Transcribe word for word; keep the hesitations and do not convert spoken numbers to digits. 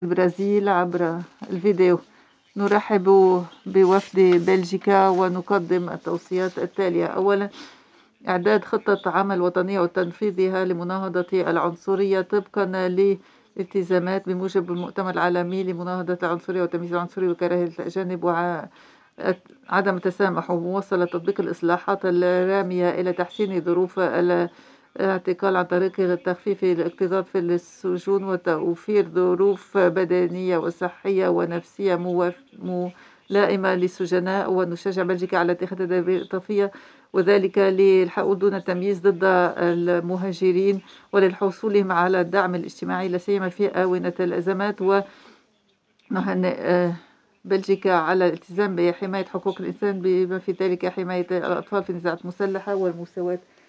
البرازيل عبر الفيديو. نرحب بوفد بلجيكا ونقدم التوصيات التالية. أولا، إعداد خطة عمل وطنية وتنفيذها لمناهضة العنصرية طبقا لالتزامات بموجب المؤتمر العالمي لمناهضة العنصرية وتمييز العنصري وكراهية الأجانب وعدم التسامح، ومواصلة تطبيق الإصلاحات الرامية إلى تحسين ظروف الاعتقال عن طريق تخفيف الاكتظاظ في السجون وتوفير ظروف بدنية وصحية ونفسية ملائمة للسجناء. ونشجع بلجيكا على اتخاذ تدابير إضافية وذلك للحقول دون التمييز ضد المهاجرين وللحصولهم على الدعم الاجتماعي لا سيما في آونة الأزمات. ونهنئ بلجيكا على الالتزام بحماية حقوق الإنسان بما في ذلك حماية الأطفال في النزاعات المسلحة والمساواة